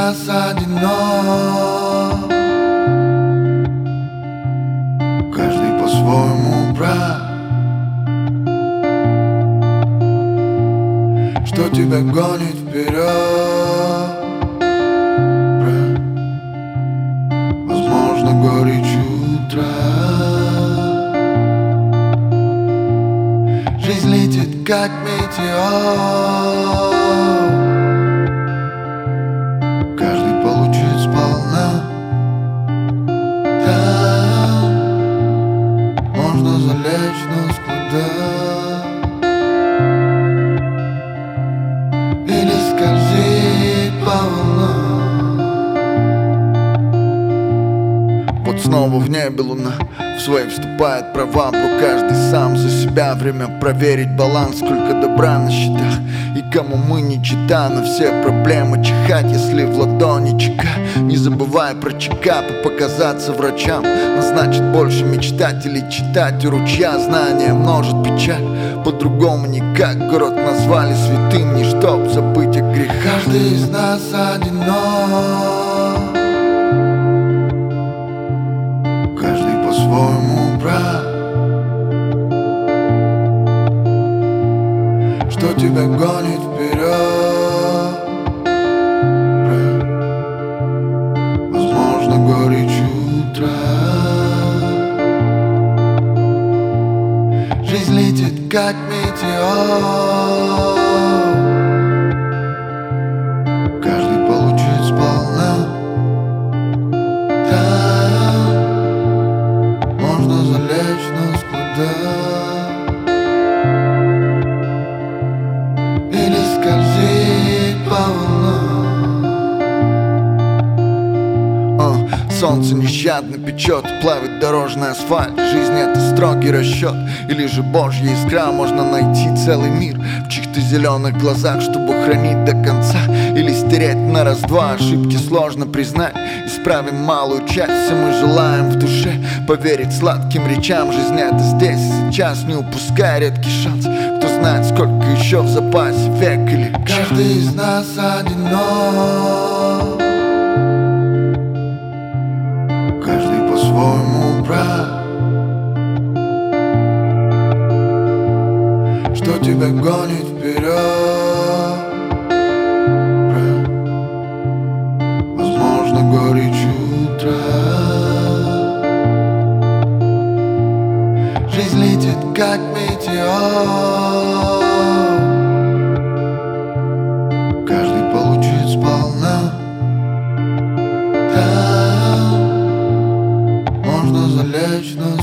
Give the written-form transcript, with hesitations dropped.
нас одинок, каждый по-своему прав. Что тебя гонит вперед? Возможно, горечь утра. Жизнь летит, как метеор, каждый получит сполна. Там можно залечь, но куда? Или скользить по волнам. Вот снова в небе луна, в свои вступает права, бро, каждый сам за себя. Время проверить баланс, сколько добра на счетах. И кому мы не чита, на все проблемы чихать, если в ладони чека. Не забывай про чекап и показаться врачам. Назначит больше мечтать или читать у ручья. Знание множит печаль, по-другому никак. Город назвали святым, не чтоб забыть о грехах. Каждый из нас одинок, каждый по-своему прав. Что тебя гонит вперед? Возможно, горечь утра. Жизнь летит, как метеор, каждый получит сполна. Там можно залечь, но куда? Или скользить по волнам. Солнце нещадно печет, плавит дорожный асфальт. Жизнь — это строгий расчет, или же божья искра. Можно найти целый мир в чьих-то зеленых глазах, чтобы хранить до конца или стереть на раз-два. Ошибки сложно признать, исправим малую часть. Все мы желаем в душе поверить сладким речам. Жизнь — это здесь и сейчас, не упускай редкий шанс. Кто знает, сколько еще в запасе, век или час. Каждый из нас одинок, каждый по-своему прав. Что тебя гонит вперед? Возможно, горечь утра. Жизнь летит, как метеор, каждый получит сполна. Там можно залечь, но